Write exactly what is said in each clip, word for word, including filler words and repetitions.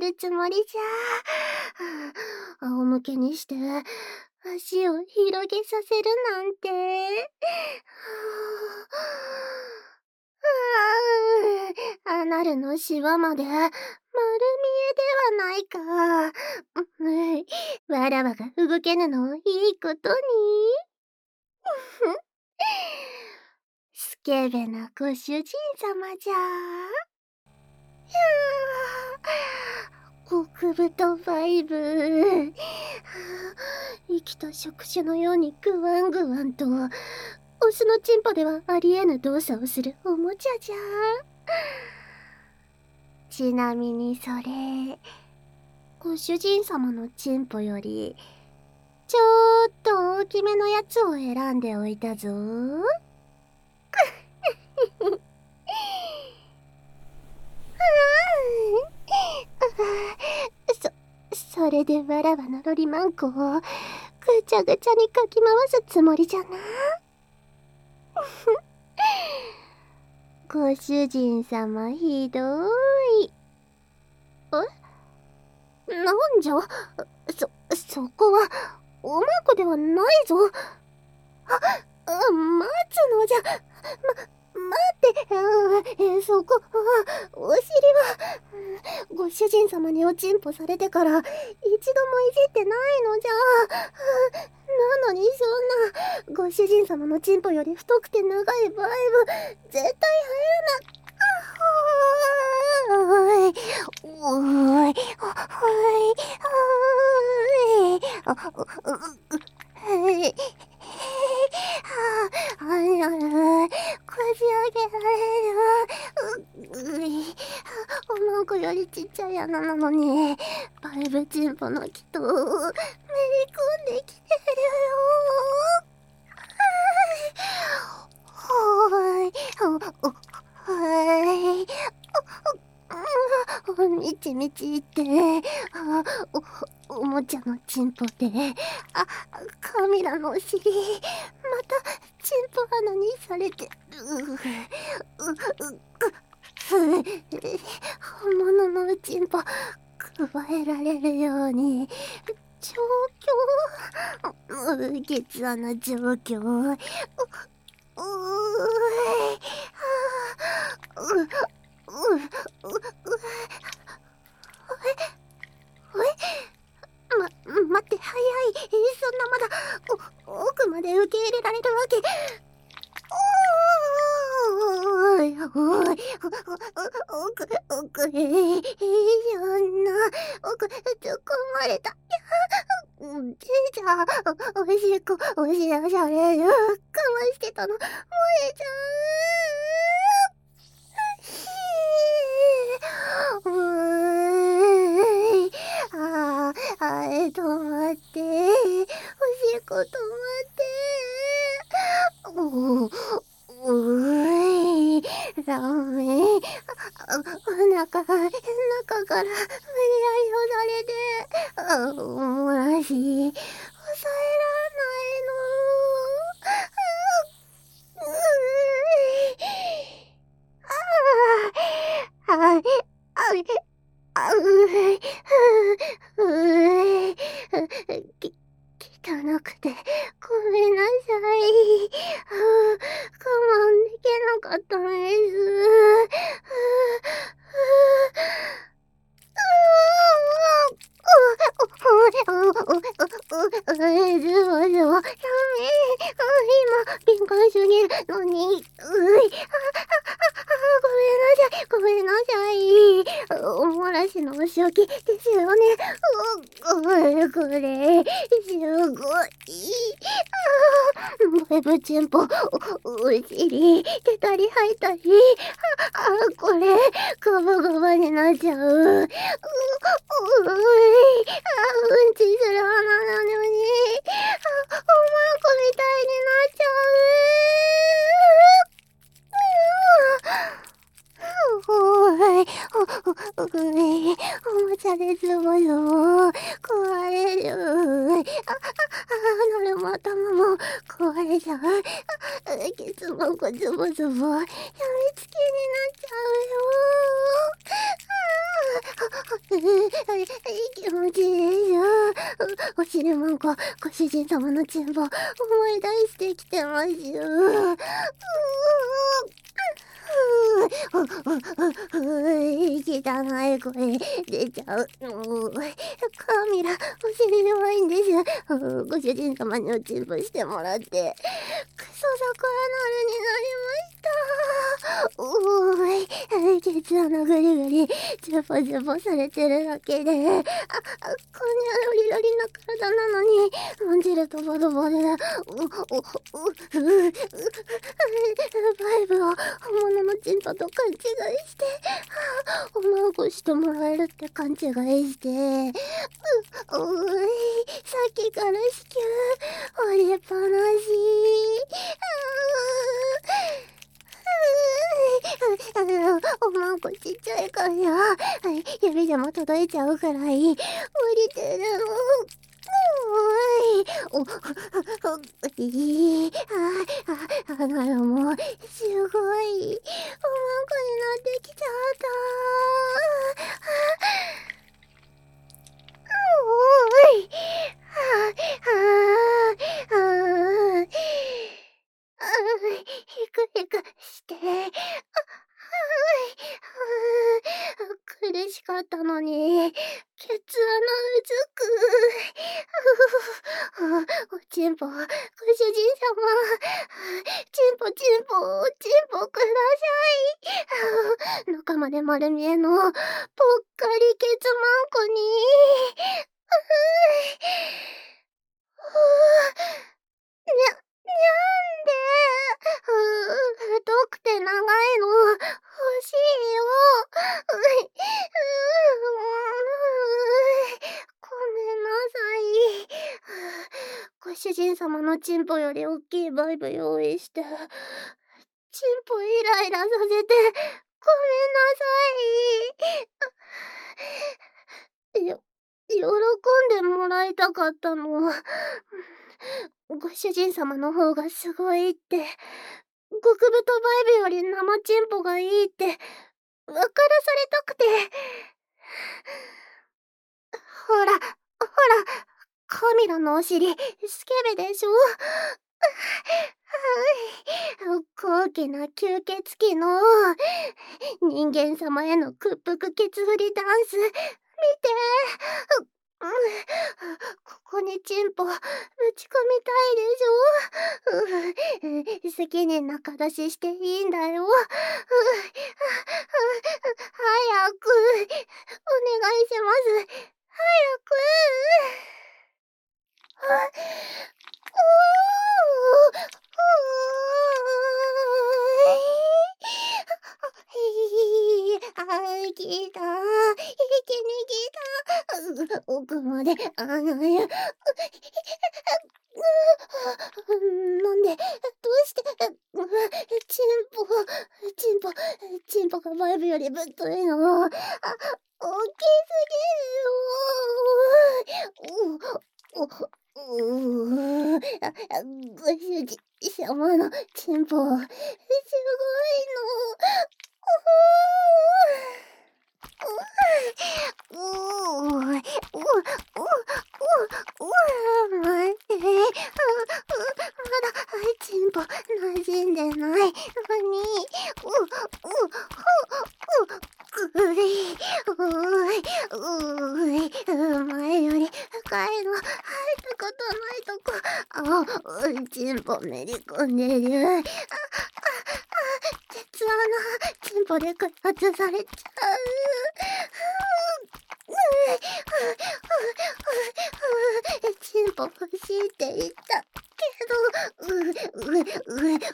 るつもりじゃ。仰向けにして、足を広げさせるなんて。ああ、アナルのシワまで、丸見えではないか。うん、わらわが動けぬのをいいことに。スケベなご主人様じゃ。ひゃー、極太ファイブ。生きた触手のようにグワングワンと、オスのチンポではありえぬ動作をするおもちゃじゃ。ちなみにそれ、ご主人様のチンポより、ちょーっと大きめのやつを選んでおいたぞ。そ、それでわらわのロリマンコをぐちゃぐちゃにかき回すつもりじゃな。ご主人様ひどーい。え？なんじゃ？そ、そこは、おまこではないぞ。あ、待つのじゃ。ま、待って、うん、そこ、お尻は、ご主人様におちんぽされてから、一度もいじってないのじゃ。なのにそんな、ご主人様のちんぽより太くて長いバイブ、絶対入らない。おい、おい、おい、おい、おい、ああ、いや、こじ上げられる。う、うい、おまんこよりちっちゃい穴なのに、バイブチンポの木と、めり込んできてるよ。はい、お、お、はい、お、お、みちみちって、あ、お、おもちゃのチンポで、あ、カミラのお尻、また、チンポ穴にされてる。う、う、う、本物のうちんぽ、加えられるように、状況、う、ケツ穴状況、う、う、う、う、う、う、ま、待って、早い。そんなまだ、お、奥まで受け入れられるわけ。おーい、おい、奥、奥へ、いやな、奥、突っ込まれた。じゃあ、おいしい子、おいしいおしゃれよ。我慢してたの、燃えちゃう。うーい、あー、あえ、止まって、おしっこ止まって。おー、うーい、ダメ。お腹が、中から無理やり押されて、あ、もらし、抑えらんないの。うーい、ああ、あ、あ、あ、うい、うい、き、汚くて、ごめんなさい。あ、我慢できなかったんです。今、敏感すぎるのに、うい、ごめんなさい、おもらしのお仕置きですよね。これ、これ、すごい。バイブチンポ、お尻、出たり吐いたり、あ、これ、ガバガバになっちゃう。う、うい、あ、うんちする花なのに、あ、おまんこみたいになっちゃう。おい、お、おい、おもちゃでズボズボ、壊れる。あ、あ、あ、なるも頭も壊れちゃう。あ、ケツもこズボズボ、やみつきになっちゃうよ。あ、 気持ちいいよ。お尻もんこ、ご主人様のチンポ、思い出してきてますよ。うぅ、汚い声出ちゃう。カミラ、お尻弱いんです。ご主人様におチンポしてもらって、クソザコアナルになりました。おーい、ケツ穴ぐりぐり、ジュポジュポされてるだけで、あ、あ、こんにゃロリロリな体なのに、まんじるとボドボで、う、う、う、う、う、バイブを本物のチンポと勘違いして、おまごしてもらえるって勘違いして、う、おーい、さっきから子宮、折りっぱなし、おまんこちっちゃいから、指でも届いちゃうくらい、降りてるの。おーい、お、いい、あ、あ、あなるも、すごい、おまんこになってきちゃった。おーい、はあ、はあ、ああ、ひくひくして、苦しかったのに、ケツ穴うずく。おちんぽ、ご主人様。ちんぽちんぽ、ちんぽください。中まで丸見えの、ぽっかりケツマンコに。にゃ、にゃんで。太くて長いの、欲しいよ。ごめんなさい。ご主人様のチンポより大きいバイブ用意して、チンポイライラさせて、ごめんなさい。よ、喜んでもらいたかったの。ご主人様の方がすごいって、極太バイブより生チンポがいいって、分からされたくて。ほら、ほら、カミラのお尻、スケベでしょ。高貴な吸血鬼の人間様への屈服ケツ振りダンス、見て。ここにチンポぶち込みたいでしょ。好きに中出ししていいんだよ。早くお願いします。早く。おーあー、来た。一気に来た。奥まで、あのよ。なんで、どうして、チンポ、チンポ、チンポがバイブよりぶっといの。あ、大きすぎるよ。お、お、うー、ご主人様のチンポ、すごいの。おー、おー、おー、おー、おー、おー、待って、まだ、チンポ、馴染んでないのに、お、お、お、ぐい、おい、おい、前より深いの、入ったことないとこ、あ、チンポめり込んでる。あ、あ、あ、鉄穴、チンポで開発されちゃう。チンポ欲しいって言ったけど、う、う、う、これ、想像超え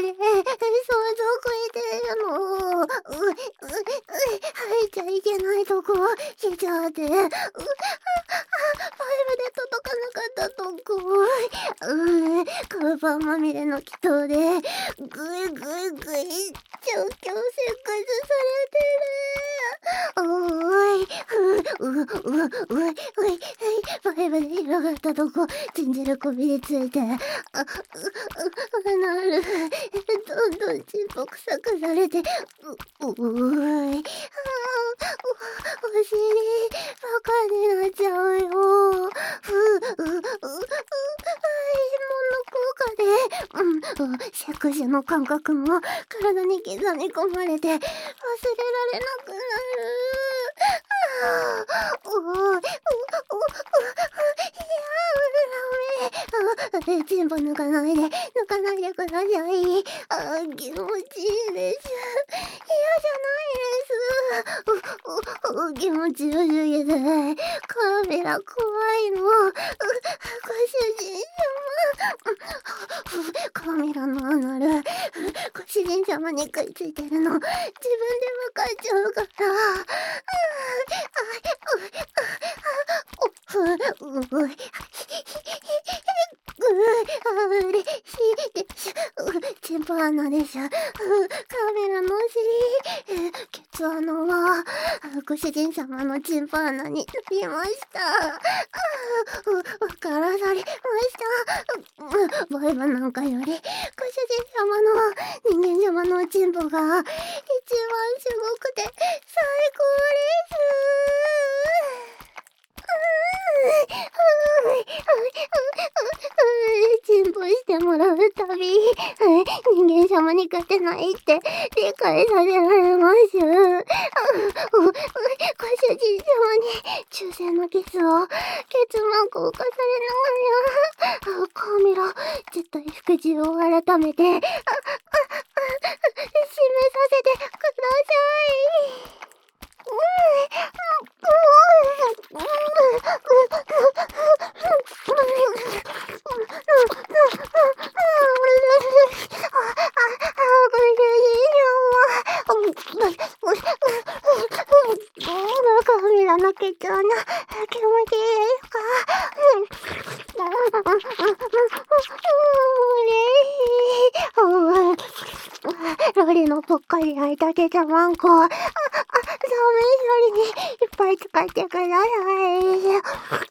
てるの。う、う、入っちゃいけないとこ、非常で、う、あ、あ、ファイブで届かなかったとこ、う、カーバーまみれの祈祷で、ぐいぐいぐい、超強セックスされてる。おーい、う、う、う、う、う、うい、ファイブで広がったとこ、チンジルこびりついて、あ、う、う、なる、ど、どどんちんぽ臭くされて、う、うーい。あー、お、お尻、バカになっちゃうよ。ふう、う、う、う、う、あ、芋の効果で、うん、う、セクシーの感覚も体に刻み込まれて、忘れられなくなる。あー、おー、う、う、う、う、いやー、ダメ。あ、チンポ抜かないで、抜かないでください。あー、気持ちいいです。嫌じゃないです。う、う、う、気持ちよすぎて、カメラ怖いの。う、ご主人様。カメラのアナル、ご主人様に食いついてるの、自分で分かっちゃうから。ああ、う、う、う、あ、嬉しいです。う、チンポ穴でしょ。う、カメラのお尻、ケツ穴は、ご主人様のチンポ穴になりました。あ、う、わからされました。う、バイバなんかより、ご主人様の、人間様のチンポが、一番すごくて、最高です。進歩してもらうたび、人間様に勝てないって理解させられます。ご主人様に抽選のキスを、ケツマークを重ねながら、カメラ、絶対服従を改めて、あ、あ、あ、示させてください。カメラのケツ穴、気持ちいいですか？ロリのぽっかり開いたケツマンコ、あ、あ、寒い処理にいっぱい使ってください。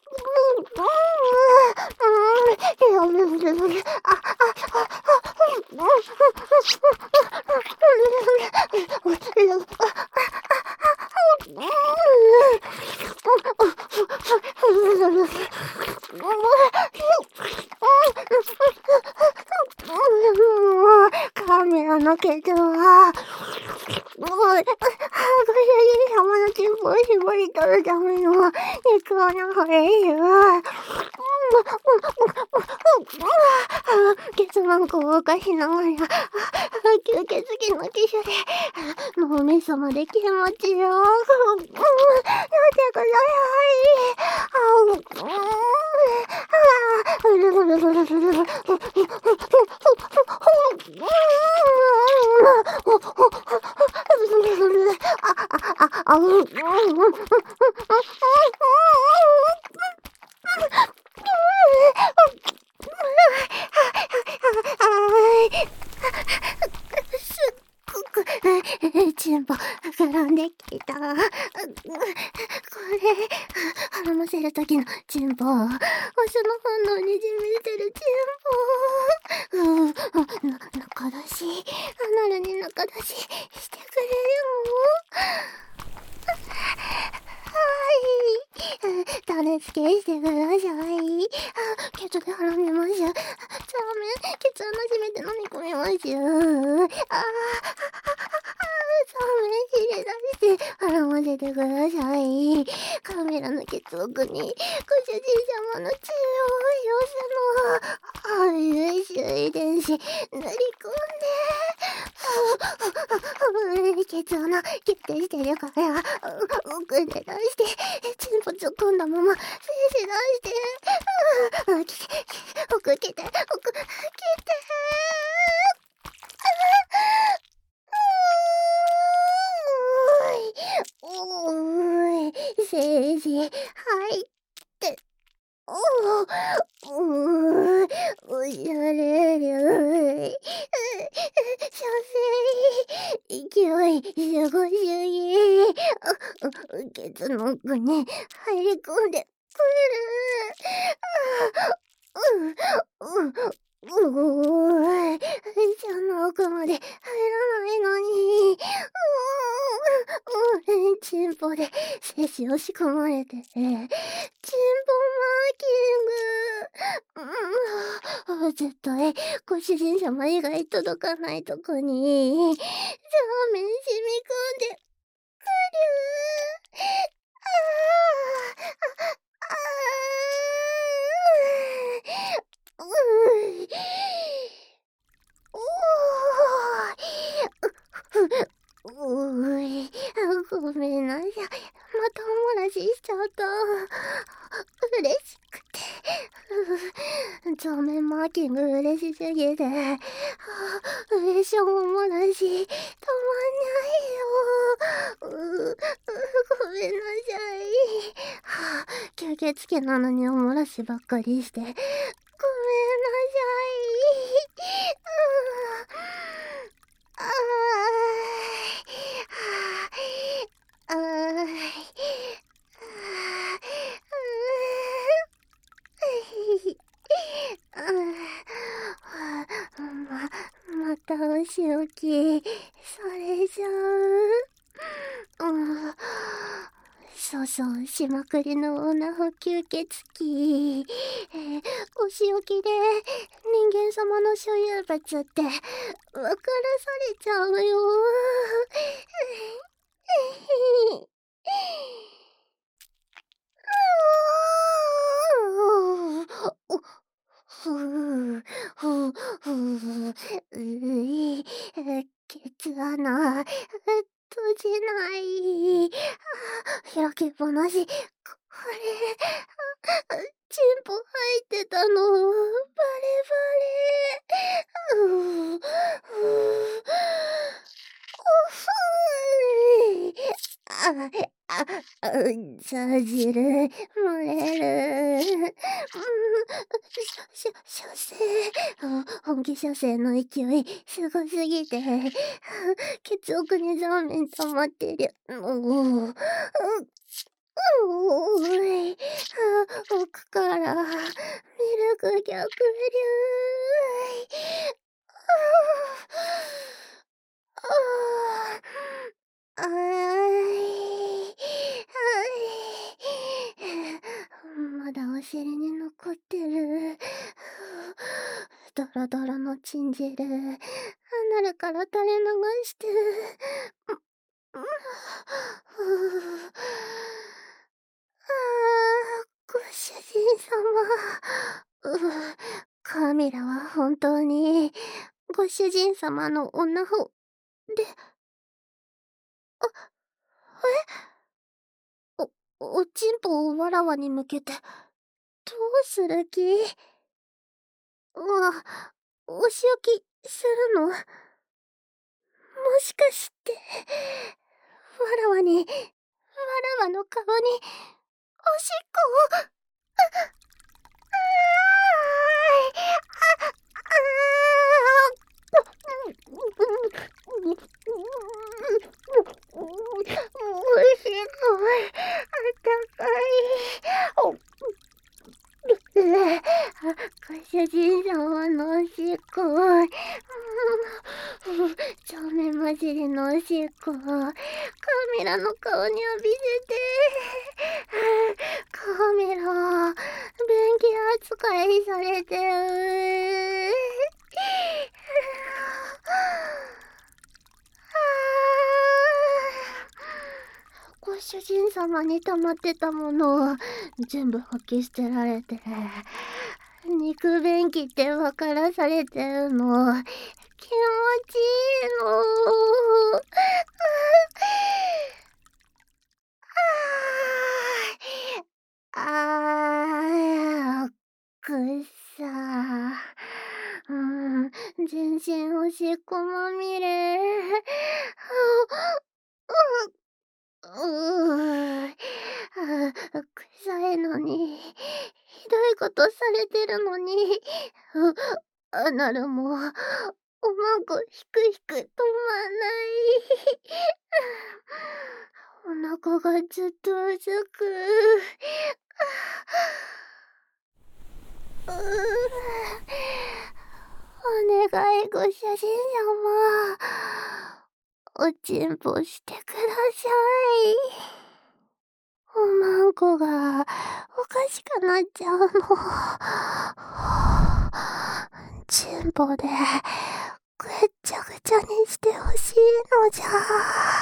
カメラのケツは、ご主人様のチンポを絞り取るための肉を流れる。ケツマンコを動かしながら、吸血鬼の機種で脳みそまで気持ちよく、やってください。すっごくチンポ膨らんできた。これ腹ませる時のチンポ、オスの本能にじみ出てるチンポ。うん、中出し、アナルに中出ししてくれるの？はい。種付けしてください。あ、ケツで腹見ます。ダメ。ケツ穴閉めて飲み込みます。ああ、ダメ。ひれ出して腹混ぜてください。カメラのケツ奥に、ご主人様の血を寄せの、あ、優秀遺伝子、塗り込んで、ケツ穴、決定してるから、奥で出して、チンポ突っ込んだまま、精子出して、き、き、奥来て、奥、来て、おーい、精子、入って、おー、おー、おしゃれる。射精、勢い、すごすぎ。ケツの奥に入り込んでくる。うん、うん、 うーい、そんな奥まで入らないのに。うーん、チンポで精子押し込まれて、チンポマーキング。うん、絶対、ご主人様以外届かないとこに、そうめん染み込んで、くるー。あーあーうーい。おー。う、うーい。ごめんなさい。またおもらししちゃった。嬉しくて。そうめんマーキング嬉しすぎて。上しょおもらし、止まんないよ。う、う、ごめんなさい。はあ、吸血鬼なのにおもらしばっかりして。ごめんなさい。ああ、ああ、ま、またお仕置きされちゃう。うん、そうそう、しまくりの女補吸血鬼。えー、お仕置きで人間様の所有物って分からされちゃうよ。ふう、ふう、ふう、うい、ケツ穴、閉じない。開けっぱなし。これ、チンポ入ってたの、バレバレ。うう、うう、おふー。あ、あ、あ、ざ汁、漏れる。うん、しょ、しょせい、本気射精の勢い、すごすぎて、血奥にザーメン溜まってる。もう、う、おーい、奥から、ミルク逆流。ああ、あい、まだお尻に残ってる。ドロドロのチン汁、アナルから垂れ流して。ああ、ご主人様。う、カミラは本当に、ご主人様の女方で、あ、えお、おちんぽをわらわに向けて、どうする気？うわ、お仕置きするの？もしかして、わらわに、わらわの顔に、おしっこを、おいしい声、あったかい。ご主人様のおしっこ、正面混じりのおしっこ、カメラの顔に浴びせて、カメラ、便器扱いされてる。ご主人様に溜まってたものを全部吐き捨てられて、肉便器って分からされてるの、気持ちいいの。あー、くっさー。うん、全身おしっこまみれ。うー、臭いのに、ひどいことされてるのに、う、アナルも、おまんこひくひく止まんない。お腹がずっとうずく。うー、 お願いご主人様。おちんぽしてください。おまんこがおかしくなっちゃうの。ちんぽでぐっちゃぐちゃにしてほしいのじゃ。